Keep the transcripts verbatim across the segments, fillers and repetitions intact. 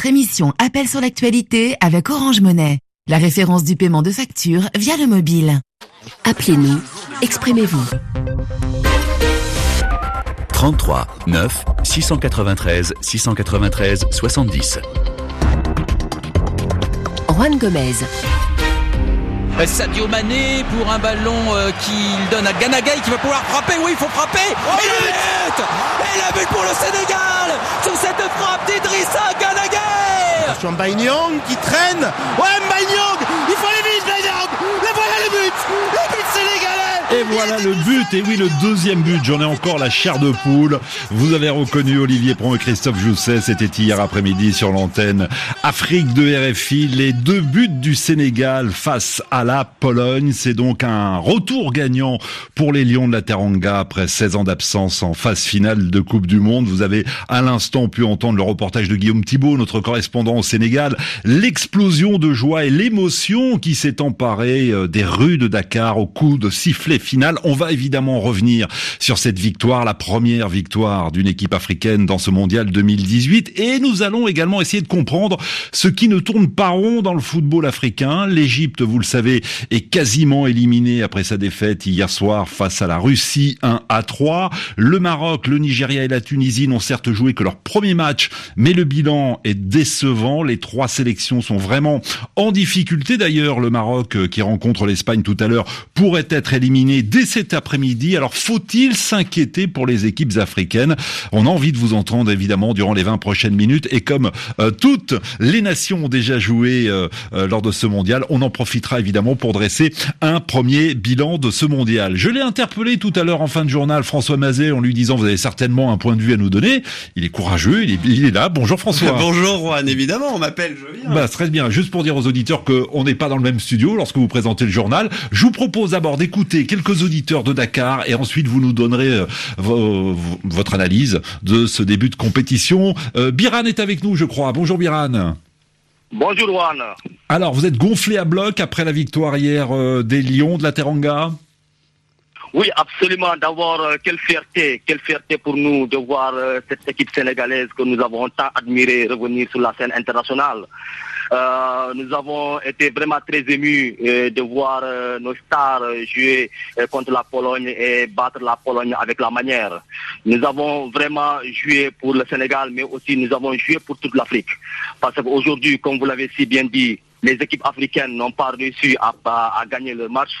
Votre émission Appel sur l'actualité avec Orange Money. La référence du paiement de facture via le mobile. Appelez-nous, exprimez-vous. trente-trois neuf six cent quatre-vingt-treize six cent quatre-vingt-treize soixante-dix. Juan Gomez. Sadio Mané pour un ballon euh, qu'il donne à Gana Gueye qui va pouvoir frapper. Oui, il faut frapper. Oh, et le but. Et le but pour le Sénégal sur cette frappe d'Idrissa Gana Gueye. Attention, Mbaye-Niang qui traîne. Ouais, Mbaye-Niang, il faut aller vite, Mbaye-Niang. Et voilà le but. Le but sénégalais. Et voilà le but, et oui, le deuxième but, j'en ai encore la chair de poule. Vous avez reconnu Olivier Pron et Christophe Jousset, c'était hier après-midi sur l'antenne Afrique de R F I. Les deux buts du Sénégal face à la Pologne, c'est donc un retour gagnant pour les Lions de la Teranga après seize ans d'absence en phase finale de Coupe du Monde. Vous avez à l'instant pu entendre le reportage de Guillaume Thibault, notre correspondant au Sénégal, l'explosion de joie et l'émotion qui s'est emparée des rues de Dakar au coup de sifflet final. On va évidemment revenir sur cette victoire, la première victoire d'une équipe africaine dans ce mondial deux mille dix-huit, et nous allons également essayer de comprendre ce qui ne tourne pas rond dans le football africain. L'Égypte, vous le savez, est quasiment éliminée après sa défaite hier soir face à la Russie un à trois. Le Maroc, le Nigeria et la Tunisie n'ont certes joué que leur premier match, mais le bilan est décevant. Les trois sélections sont vraiment en difficulté. D'ailleurs, le Maroc, qui rencontre l'Espagne tout à l'heure, pourrait être éliminé dès cet après-midi. Alors, faut-il s'inquiéter pour les équipes africaines? On a envie de vous entendre, évidemment, durant les vingt prochaines minutes. Et comme euh, toutes les nations ont déjà joué euh, euh, lors de ce mondial, on en profitera évidemment pour dresser un premier bilan de ce mondial. Je l'ai interpellé tout à l'heure en fin de journal, François Mazet, en lui disant: vous avez certainement un point de vue à nous donner. Il est courageux, il est, il est là. Bonjour François. Bonjour Juan, évidemment, on m'appelle, je viens. Bah, très bien. Juste pour dire aux auditeurs qu'on n'est pas dans le même studio lorsque vous présentez le journal, je vous propose d'abord d'écouter quelques auditeurs de Dakar et ensuite vous nous donnerez euh, vo- votre analyse de ce début de compétition. Euh, Biran est avec nous, je crois. Bonjour Biran. Bonjour Juan. Alors, vous êtes gonflé à bloc après la victoire hier euh, des Lions de la Teranga? Oui, absolument. D'abord, euh, quelle fierté, quelle fierté pour nous de voir euh, cette équipe sénégalaise que nous avons tant admirée revenir sur la scène internationale. Euh, nous avons été vraiment très émus euh, de voir euh, nos stars jouer euh, contre la Pologne et battre la Pologne avec la manière. Nous avons vraiment joué pour le Sénégal, mais aussi nous avons joué pour toute l'Afrique. Parce qu'aujourd'hui, comme vous l'avez si bien dit, les équipes africaines n'ont pas réussi à, à, à gagner le match.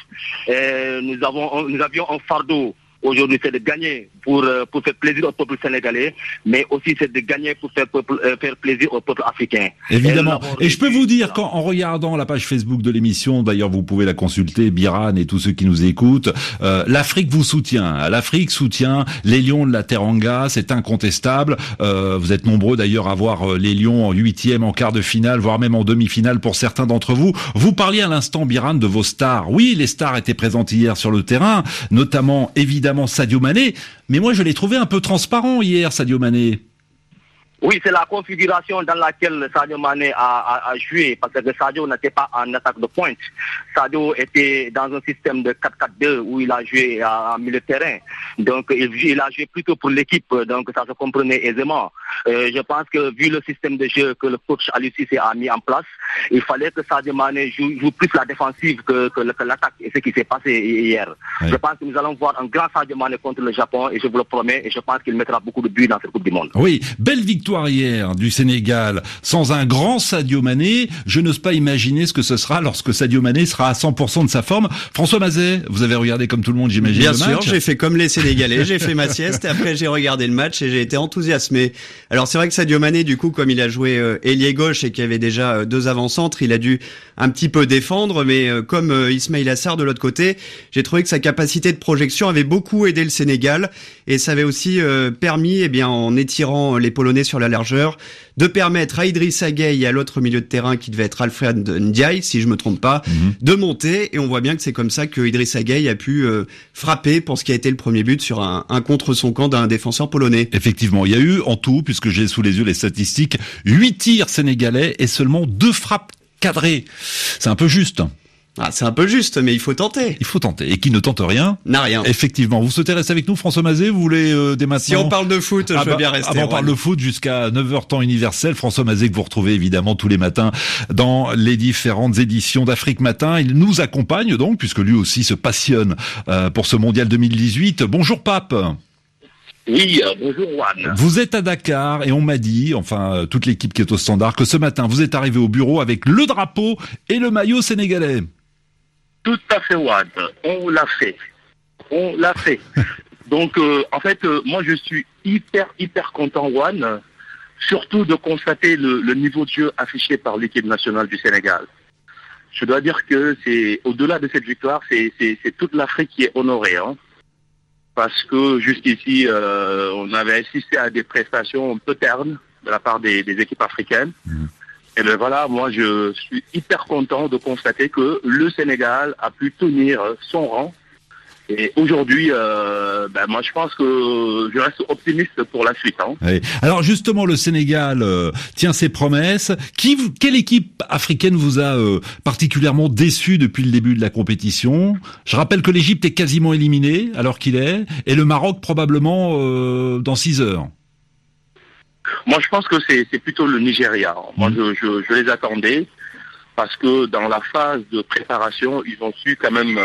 Et nous, avons, nous avions un fardeau. Aujourd'hui, c'est de gagner pour, pour faire plaisir au peuple sénégalais, mais aussi c'est de gagner pour faire, peuple, faire plaisir au peuple africain. Évidemment. Et, et je peux vous dire qu'en en regardant la page Facebook de l'émission, d'ailleurs vous pouvez la consulter, Biran et tous ceux qui nous écoutent, euh, l'Afrique vous soutient. L'Afrique soutient les Lions de la Teranga, c'est incontestable. Euh, vous êtes nombreux d'ailleurs à voir les Lions en huitième, en quart de finale, voire même en demi-finale pour certains d'entre vous. Vous parliez à l'instant, Biran, de vos stars. Oui, les stars étaient présentes hier sur le terrain, notamment évidemment Sadio Mané, mais moi je l'ai trouvé un peu transparent hier, Sadio Mané. Oui, c'est la configuration dans laquelle Sadio Mané a, a, a joué, parce que Sadio n'était pas en attaque de pointe. Sadio était dans un système de quatre quatre deux où il a joué en milieu de terrain. Donc il, il a joué plutôt pour l'équipe, donc ça se comprenait aisément. Euh, je pense que vu le système de jeu que le coach Aliou Cissé a mis en place, il fallait que Sadio Mané joue, joue plus la défensive que, que, que l'attaque, et ce qui s'est passé hier. Oui. Je pense que nous allons voir un grand Sadio Mané contre le Japon, et je vous le promets, et je pense qu'il mettra beaucoup de buts dans cette Coupe du Monde. Oui, belle victoire hier du Sénégal sans un grand Sadio Mané. Je n'ose pas imaginer ce que ce sera lorsque Sadio Mané sera à cent pour cent de sa forme. François Mazet, vous avez regardé comme tout le monde, j'imagine, Bien le sûr, match. J'ai fait comme les Sénégalais, j'ai fait ma sieste et après j'ai regardé le match et j'ai été enthousiasmé. Alors c'est vrai que Sadio Mané, du coup, comme il a joué euh, ailier gauche et qu'il y avait déjà euh, deux avant-centres, il a dû un petit peu défendre, mais euh, comme euh, Ismaïla Sarr de l'autre côté, j'ai trouvé que sa capacité de projection avait beaucoup aidé le Sénégal et ça avait aussi euh, permis, eh bien, en étirant les Polonais sur la largeur, de permettre à Idrissa Gueye et à l'autre milieu de terrain qui devait être Alfred Ndiaye, si je me trompe pas, mm-hmm. de monter. Et on voit bien que c'est comme ça que Idrissa Gueye a pu euh, frapper pour ce qui a été le premier but sur un, un contre son camp d'un défenseur polonais. Effectivement, il y a eu en tout, puisque j'ai sous les yeux les statistiques, huit tirs sénégalais et seulement deux frappes cadrées. C'est un peu juste. Ah, c'est un peu juste, mais il faut tenter. Il faut tenter. Et qui ne tente rien n'a rien. Effectivement. Vous souhaitez rester avec nous, François Mazet? Vous voulez euh, dès maintenant... Si on parle de foot, ah je veux bah, bien rester. Ah bah, on parle de foot jusqu'à neuf heures temps universel. François Mazet que vous retrouvez évidemment tous les matins dans les différentes éditions d'Afrique Matin. Il nous accompagne donc, puisque lui aussi se passionne euh, pour ce mondial deux mille dix-huit. Bonjour Pape. Oui, euh, bonjour Juan. Vous êtes à Dakar et on m'a dit, enfin toute l'équipe qui est au standard, que ce matin vous êtes arrivé au bureau avec le drapeau et le maillot sénégalais. Tout à fait, Juan. On l'a fait. On l'a fait. Donc, euh, en fait, euh, moi, je suis hyper, hyper content, Juan, surtout de constater le, le niveau de jeu affiché par l'équipe nationale du Sénégal. Je dois dire que c'est, au-delà de cette victoire, c'est, c'est, c'est toute l'Afrique qui est honorée, hein. Parce que jusqu'ici, euh, on avait assisté à des prestations un peu ternes de la part des, des équipes africaines. Mmh. Et bien voilà, moi je suis hyper content de constater que le Sénégal a pu tenir son rang. Et aujourd'hui, euh, ben moi je pense que je reste optimiste pour la suite. Hein. Oui. Alors justement, le Sénégal euh, tient ses promesses. Qui, quelle équipe africaine vous a euh, particulièrement déçu depuis le début de la compétition? Je rappelle que l'Égypte est quasiment éliminée alors qu'il est, et le Maroc probablement euh, dans six heures. Moi, je pense que c'est, c'est plutôt le Nigeria. Moi, je, je, je les attendais parce que dans la phase de préparation, ils ont su quand même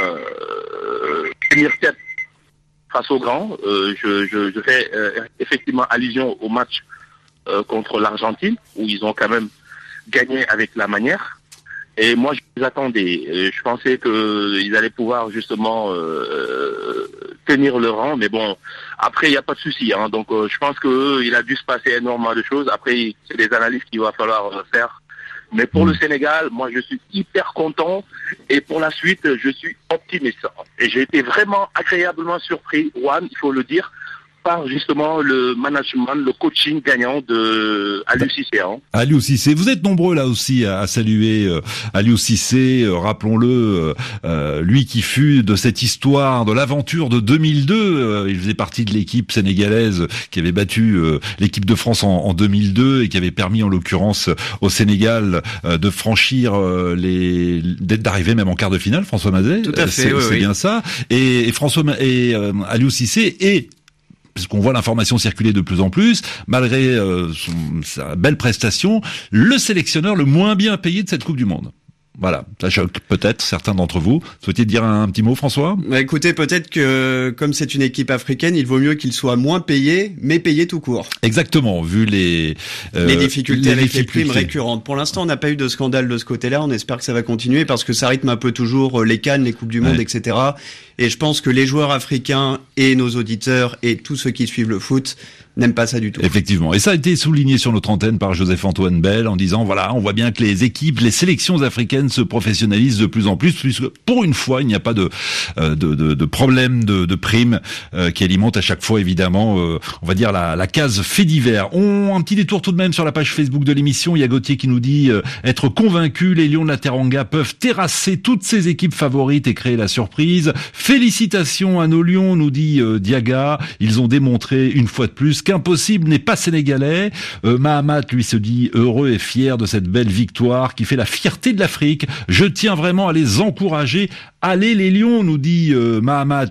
euh, tenir tête face aux grands. Euh, je, je, je fais euh, effectivement allusion au match euh, contre l'Argentine où ils ont quand même gagné avec la manière. Et moi, je les attendais. Je pensais qu'ils allaient pouvoir justement euh, tenir le rang. Mais bon, après, il n'y a pas de souci. Hein. Donc, euh, je pense qu'il a dû se passer énormément de choses. Après, c'est des analyses qu'il va falloir faire. Mais pour le Sénégal, moi, je suis hyper content. Et pour la suite, je suis optimiste. Et j'ai été vraiment agréablement surpris, Juan, il faut le dire, par justement le management, le coaching gagnant de Aliou Cissé. Hein. Aliou Cissé, vous êtes nombreux là aussi à, à saluer euh, Aliou Cissé, euh, rappelons-le, euh, euh, lui qui fut de cette histoire, de l'aventure de deux mille deux, euh, il faisait partie de l'équipe sénégalaise qui avait battu euh, l'équipe de France en, en deux mille deux et qui avait permis en l'occurrence au Sénégal euh, de franchir euh, les, d'être d'arriver même en quart de finale, François Mazet. Tout à fait, c'est, oui, c'est oui. bien ça. Et, et François et euh, Aliou Cissé est parce qu'on voit l'information circuler de plus en plus, malgré euh, son, sa belle prestation, le sélectionneur le moins bien payé de cette Coupe du Monde. Voilà, ça choque peut-être certains d'entre vous. Souhaitez dire un, un petit mot, François ? Bah écoutez, peut-être que comme c'est une équipe africaine, il vaut mieux qu'il soit moins payé, mais payé tout court. Exactement, vu les euh, les difficultés les avec difficultés. les primes récurrentes. Pour l'instant, on n'a pas eu de scandale de ce côté-là. On espère que ça va continuer parce que ça rythme un peu toujours les CAN, les Coupes du Monde, ouais. et cetera. Et je pense que les joueurs africains et nos auditeurs et tous ceux qui suivent le foot n'aiment pas ça du tout. Effectivement. Et ça a été souligné sur notre antenne par Joseph-Antoine Bell en disant, voilà, on voit bien que les équipes, les sélections africaines se professionnalisent de plus en plus, puisque pour une fois, il n'y a pas de euh, de, de, de problème de, de primes euh, qui alimentent à chaque fois, évidemment, euh, on va dire la, la case fait divers. On un petit détour tout de même sur la page Facebook de l'émission. Il y a Gauthier qui nous dit euh, être convaincu, les Lions de la Teranga peuvent terrasser toutes ces équipes favorites et créer la surprise. Félicitations à nos Lions, nous dit euh, Diaga. Ils ont démontré une fois de plus qu'impossible n'est pas sénégalais. Euh, Mahamat, lui, se dit heureux et fier de cette belle victoire qui fait la fierté de l'Afrique. Je tiens vraiment à les encourager. Allez les Lions, nous dit euh, Mahamat.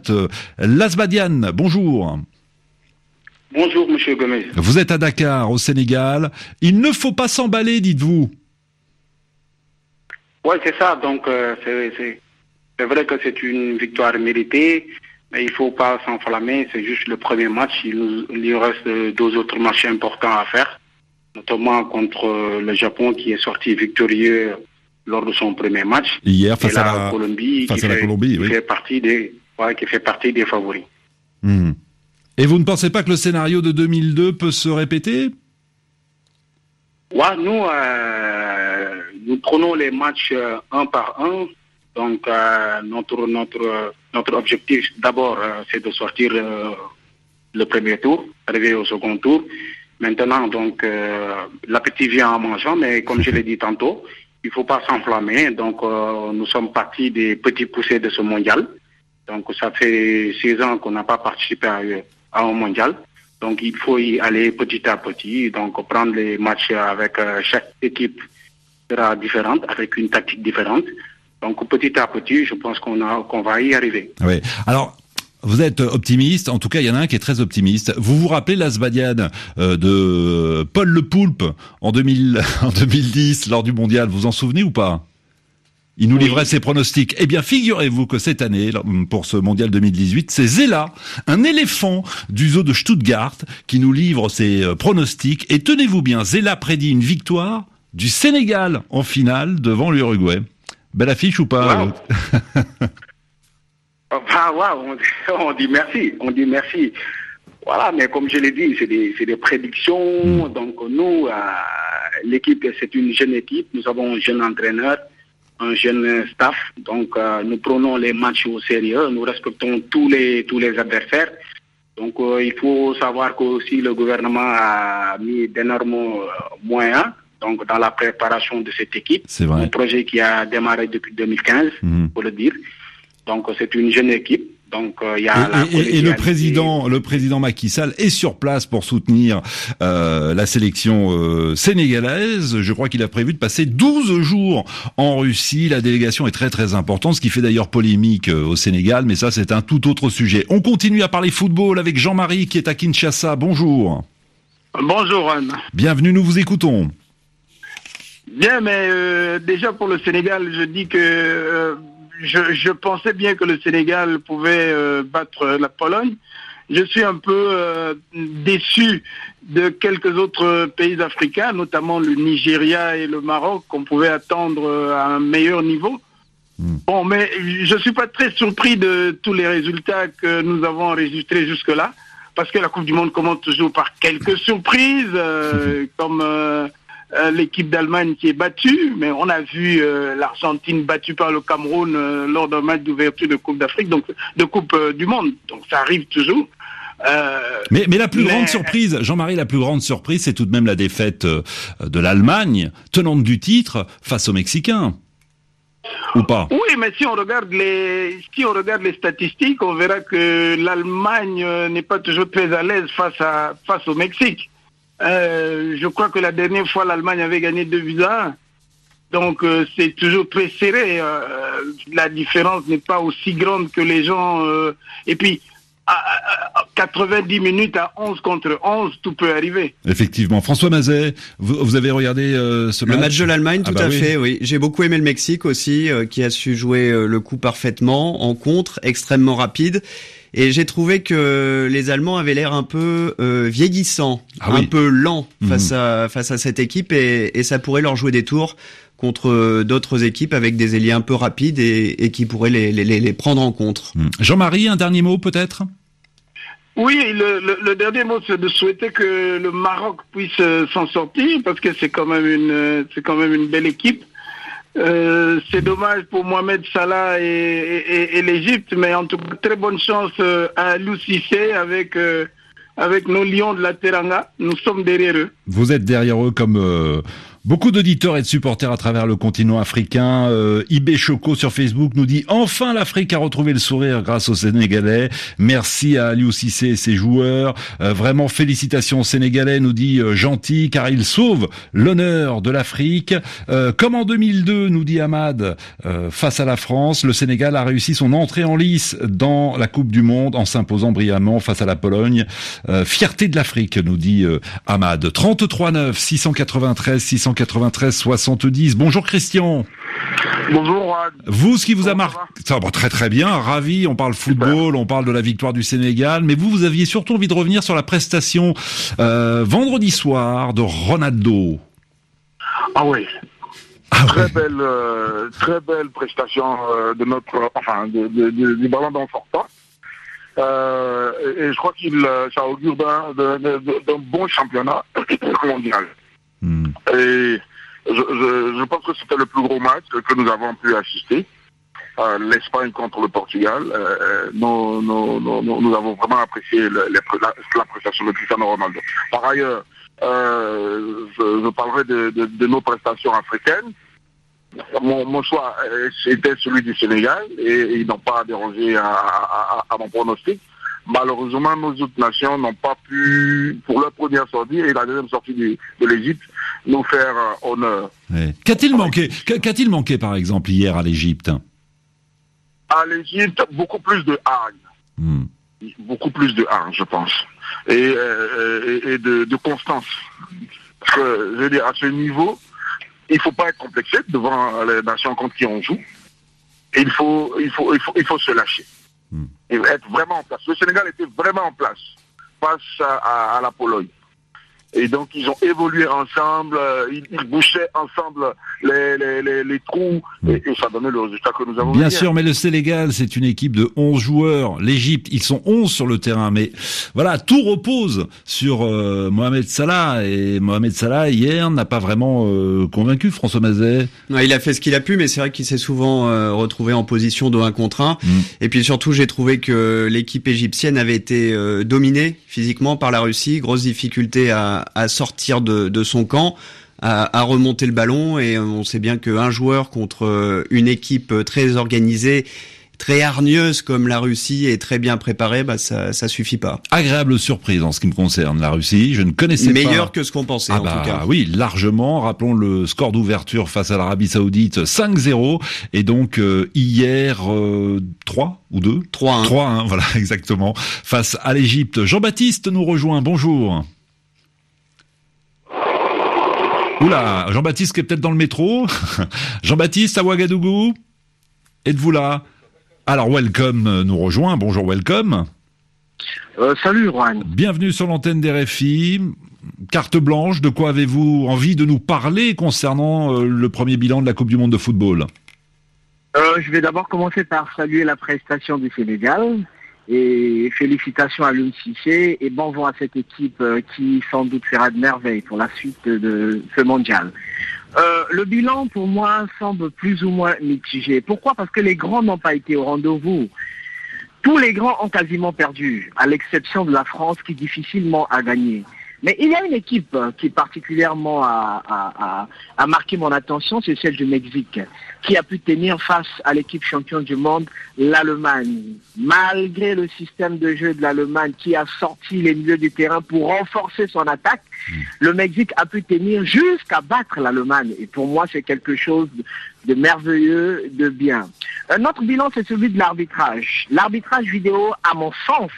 Lasbadian, bonjour. Bonjour, monsieur Gomez. Vous êtes à Dakar, au Sénégal. Il ne faut pas s'emballer, dites-vous. Ouais, c'est ça. Donc, euh, c'est, c'est, c'est vrai que c'est une victoire méritée. Mais il ne faut pas s'enflammer, c'est juste le premier match. Il, nous, il y reste deux autres matchs importants à faire, notamment contre le Japon qui est sorti victorieux lors de son premier match. Hier face et la, à la Colombie, face qui, à la fait, Colombie, qui oui. fait partie des, ouais, qui fait partie des favoris. Mmh. Et vous ne pensez pas que le scénario de deux mille deux peut se répéter ? Ouais, nous, euh, nous prenons les matchs euh, un par un. Donc, euh, notre, notre, notre objectif, d'abord, euh, c'est de sortir euh, le premier tour, arriver au second tour. Maintenant, donc, euh, l'appétit vient en mangeant, mais comme je l'ai dit tantôt, il ne faut pas s'enflammer. Donc, euh, nous sommes partis des petits poussés de ce mondial. Donc, ça fait six ans qu'on n'a pas participé à, à un mondial. Donc, il faut y aller petit à petit. Donc, prendre les matchs avec euh, chaque équipe sera différente, avec une tactique différente. Donc petit à petit, je pense qu'on a qu'on va y arriver. Oui. Alors. Vous êtes optimiste, en tout cas il y en a un qui est très optimiste. Vous vous rappelez l'Asbadian euh, de Paul Le Poulpe en, deux mille, en deux mille dix lors du mondial, vous en souvenez ou pas ? Il nous oui. livrait ses pronostics. Eh bien, figurez-vous que cette année, pour ce mondial deux mille dix-huit, c'est Zella, un éléphant du zoo de Stuttgart, qui nous livre ses pronostics. Et tenez-vous bien, Zella prédit une victoire du Sénégal en finale devant l'Uruguay. Belle affiche ou pas ? Wow. Ah, waouh, on, on dit merci, on dit merci. Voilà, mais comme je l'ai dit, c'est des, c'est des prédictions. Mmh. Donc nous, euh, l'équipe, c'est une jeune équipe. Nous avons un jeune entraîneur, un jeune staff. Donc euh, nous prenons les matchs au sérieux. Nous respectons tous les tous les adversaires. Donc euh, il faut savoir que aussi le gouvernement a mis d'énormes moyens. Donc dans la préparation de cette équipe. C'est vrai. Un projet qui a démarré depuis deux mille quinze, mmh. pour le dire. Donc c'est une jeune équipe. Donc il euh, y a et, la et, et le président, le président Macky Sall est sur place pour soutenir euh, la sélection euh, sénégalaise. Je crois qu'il a prévu de passer douze jours en Russie. La délégation est très très importante, ce qui fait d'ailleurs polémique euh, au Sénégal. Mais ça, c'est un tout autre sujet. On continue à parler football avec Jean-Marie qui est à Kinshasa. Bonjour. Bonjour Anne. Bienvenue, nous vous écoutons. Bien, mais euh, déjà pour le Sénégal, je dis que euh, Je, je pensais bien que le Sénégal pouvait euh, battre la Pologne. Je suis un peu euh, déçu de quelques autres pays africains, notamment le Nigeria et le Maroc, qu'on pouvait attendre à un meilleur niveau. Mmh. Bon, mais je suis pas très surpris de tous les résultats que nous avons enregistrés jusque-là, parce que la Coupe du Monde commence toujours par quelques surprises, euh, comme... Euh, Euh, l'équipe d'Allemagne qui est battue, mais on a vu euh, l'Argentine battue par le Cameroun euh, lors d'un match d'ouverture de Coupe d'Afrique, donc de Coupe euh, du Monde. Donc ça arrive toujours. Euh, mais, mais la plus mais... grande surprise, Jean-Marie, la plus grande surprise, c'est tout de même la défaite euh, de l'Allemagne, tenante du titre, face aux Mexicains. Ou pas? Oui, mais si on regarde les, si on regarde les statistiques, on verra que l'Allemagne euh, n'est pas toujours très à l'aise face à, face au Mexique. Euh, je crois que la dernière fois, l'Allemagne avait gagné deux buts à un. Donc, euh, c'est toujours très serré. Euh, la différence n'est pas aussi grande que les gens... Euh, et puis, à, à quatre-vingt-dix minutes à onze contre onze, tout peut arriver. Effectivement. François Mazet, vous, vous avez regardé euh, ce le match match de l'Allemagne, tout ah bah à oui. fait, oui. J'ai beaucoup aimé le Mexique aussi, euh, qui a su jouer euh, le coup parfaitement, en contre, extrêmement rapide. Et j'ai trouvé que les Allemands avaient l'air un peu euh, vieillissants, ah oui. un peu lents face mmh. à face à cette équipe, et, et ça pourrait leur jouer des tours contre euh, d'autres équipes avec des ailiers un peu rapides et, et qui pourraient les, les, les prendre en contre. Mmh. Jean-Marie, un dernier mot peut-être ? Oui, le, le, le dernier mot, c'est de souhaiter que le Maroc puisse euh, s'en sortir, parce que c'est quand même une, euh, c'est quand même une belle équipe. Euh, c'est dommage pour Mohamed Salah et, et, et l'Égypte, mais en tout cas, très bonne chance euh, à Aliou Cissé avec, euh, avec nos lions de la Teranga. Nous sommes derrière eux. Vous êtes derrière eux comme euh, beaucoup d'auditeurs et de supporters à travers le continent africain. Euh, Ibé Choco sur Facebook nous dit « Enfin l'Afrique a retrouvé le sourire grâce aux Sénégalais. Merci à Aliou Cissé et ses joueurs. Euh, vraiment félicitations aux Sénégalais, nous dit euh, Gentil, car ils sauvent l'honneur de l'Afrique. Euh, comme en deux mille deux, nous dit Ahmad, euh, face à la France, le Sénégal a réussi son entrée en lice dans la Coupe du Monde en s'imposant brillamment face à la Pologne. Euh, fierté de l'Afrique, nous dit euh, Ahmad. trente-trois neuf, six cent quatre-vingt-treize, six cent quatre-vingt-treize, soixante-dix. Bonjour Christian. Bonjour. Vous, ce qui vous a marqué, ça va très très bien, ravi. On parle football, on parle de la victoire du Sénégal, mais vous, vous aviez surtout envie de revenir sur la prestation euh, vendredi soir de Ronaldo. Ah oui. Ah très ouais. belle, euh, très belle prestation euh, de notre, enfin, de, de, de, du ballon d'en sortant. Euh, et, et je crois qu'il, ça augure d'un, d'un, d'un bon championnat mondial. Hmm. Et je, je, je pense que c'était le plus gros match que nous avons pu assister. Euh, L'Espagne contre le Portugal. Euh, nous, nous, nous, nous avons vraiment apprécié le, les, la, la prestation de Cristiano Ronaldo. Par ailleurs, euh, je, je parlerai de, de, de nos prestations africaines. Mon, mon choix était celui du Sénégal et ils n'ont pas dérangé à, à, à, à mon pronostic. Malheureusement, nos autres nations n'ont pas pu, pour leur première sortie et la deuxième sortie de, de l'Égypte, nous faire euh, honneur. Ouais. Qu'a-t-il manqué, qu'a-t-il manqué par exemple hier à l'Égypte? À l'Égypte, beaucoup plus de hargne. Hmm. Beaucoup plus de hargne, je pense. Et, euh, et, et de, de constance. Parce que, je veux dire, à ce niveau, il ne faut pas être complexé devant les nations contre qui on joue. Et il faut, il faut, il faut, il faut se lâcher. Hmm. Et être vraiment en place. Le Sénégal était vraiment en place face à, à, à la Pologne. Et donc, ils ont évolué ensemble, euh, ils, ils bouchaient ensemble les, les, les, les trous, et, et ça donnait le résultat que nous avons vu. Bien sûr, mais le Sénégal, c'est une équipe de onze joueurs. L'Égypte, ils sont onze sur le terrain. Mais voilà, tout repose sur euh, Mohamed Salah. Et Mohamed Salah, hier, n'a pas vraiment euh, convaincu François Mazet. Ouais, il a fait ce qu'il a pu, mais c'est vrai qu'il s'est souvent euh, retrouvé en position de un contre un. Mm. Et puis surtout, j'ai trouvé que l'équipe égyptienne avait été euh, dominée physiquement par la Russie. Grosse difficulté à à sortir de, de son camp, à, à remonter le ballon, et on sait bien qu'un joueur contre une équipe très organisée, très hargneuse comme la Russie et très bien préparée, bah ça, ça suffit pas. Agréable surprise en ce qui me concerne, la Russie. Je ne connaissais Meilleur pas. Meilleur que ce qu'on pensait, ah en bah, tout cas. Oui, largement. Rappelons le score d'ouverture face à l'Arabie Saoudite, cinq zéro. Et donc, euh, hier, euh, trois ou deux? trois un. trois un, voilà, exactement. Face à l'Égypte. Jean-Baptiste nous rejoint. Bonjour. Oula, Jean-Baptiste qui est peut-être dans le métro. Jean-Baptiste à Ouagadougou, êtes-vous là? Alors, Welcome nous rejoint. Bonjour, Welcome. Euh, salut, Juan. Bienvenue sur l'antenne des R F I. Carte blanche, de quoi avez-vous envie de nous parler concernant euh, le premier bilan de la Coupe du Monde de football? euh, Je vais d'abord commencer par saluer la prestation du Sénégal. Et félicitations à Aliou Cissé et bon vent à cette équipe euh, qui sans doute fera de merveilles pour la suite de, de ce mondial. Euh, le bilan pour moi semble plus ou moins mitigé. Pourquoi? Parce que les grands n'ont pas été au rendez-vous. Tous les grands ont quasiment perdu, à l'exception de la France qui difficilement a gagné. Mais il y a une équipe qui particulièrement a, a, a, a marqué mon attention, c'est celle du Mexique, qui a pu tenir face à l'équipe championne du monde, l'Allemagne. Malgré le système de jeu de l'Allemagne qui a sorti les milieux du terrain pour renforcer son attaque, mmh. le Mexique a pu tenir jusqu'à battre l'Allemagne. Et pour moi, c'est quelque chose de merveilleux, de bien. Un autre bilan, c'est celui de l'arbitrage. L'arbitrage vidéo, à mon sens,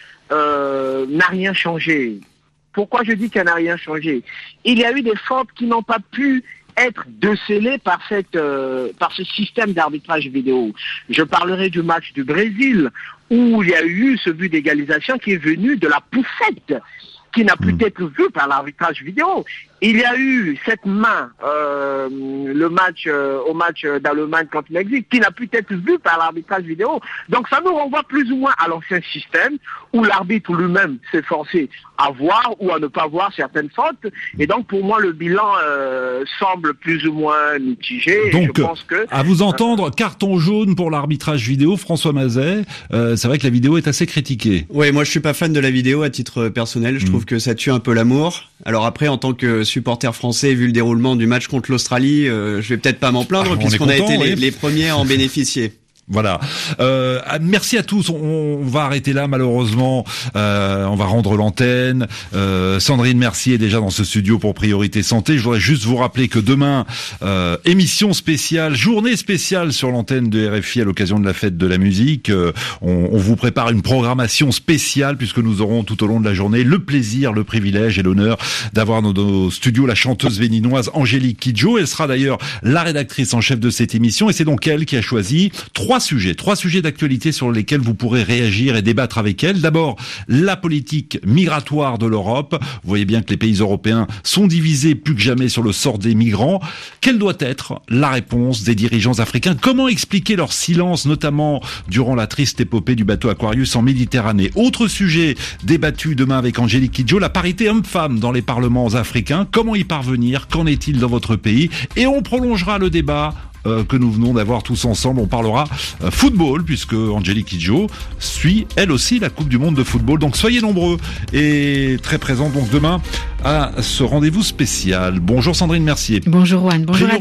euh, n'a rien changé. Pourquoi je dis qu'il n'a rien changé? Il y a eu des fautes qui n'ont pas pu être décelées par, cette, euh, par ce système d'arbitrage vidéo. Je parlerai du match du Brésil, où il y a eu ce but d'égalisation qui est venu de la poussette, qui n'a pu être vu par l'arbitrage vidéo. Il y a eu cette main, euh, le match euh, au match d'Allemagne contre le Mexique, qui n'a pu être vu par l'arbitrage vidéo. Donc ça nous renvoie plus ou moins à l'ancien système, où l'arbitre lui-même s'est forcé à voir ou à ne pas voir certaines fautes. Et donc pour moi, le bilan euh, semble plus ou moins mitigé. Donc, je pense que, à vous entendre, carton jaune pour l'arbitrage vidéo, François Mazet. Euh, c'est vrai que la vidéo est assez critiquée. Ouais, moi je suis pas fan de la vidéo à titre personnel. Je mmh. trouve que ça tue un peu l'amour. Alors après, en tant que supporter français, vu le déroulement du match contre l'Australie, euh, je vais peut-être pas m'en plaindre, ah, puisqu'on a été oui. les, les premiers à en bénéficier. Voilà. Euh, merci à tous. On, on va arrêter là, malheureusement. Euh, on va rendre l'antenne. Euh, Sandrine Mercier est déjà dans ce studio pour Priorité Santé. Je voudrais juste vous rappeler que demain, euh, émission spéciale, journée spéciale sur l'antenne de R F I à l'occasion de la fête de la musique. Euh, on, on vous prépare une programmation spéciale puisque nous aurons tout au long de la journée le plaisir, le privilège et l'honneur d'avoir dans nos studios la chanteuse béninoise Angélique Kidjo. Elle sera d'ailleurs la rédactrice en chef de cette émission et c'est donc elle qui a choisi trois sujets, trois sujets d'actualité sur lesquels vous pourrez réagir et débattre avec elle. D'abord, la politique migratoire de l'Europe. Vous voyez bien que les pays européens sont divisés plus que jamais sur le sort des migrants. Quelle doit être la réponse des dirigeants africains? Comment expliquer leur silence, notamment durant la triste épopée du bateau Aquarius en Méditerranée? Autre sujet débattu demain avec Angélique Kidjo, la parité homme-femme dans les parlements africains. Comment y parvenir? Qu'en est-il dans votre pays? Et on prolongera le débat Euh, que nous venons d'avoir tous ensemble. On parlera euh, football puisque Angélique Kidjo suit elle aussi la Coupe du Monde de football. Donc soyez nombreux et très présents donc demain à ce rendez-vous spécial. Bonjour Sandrine Mercier. Bonjour Juan. Bonjour.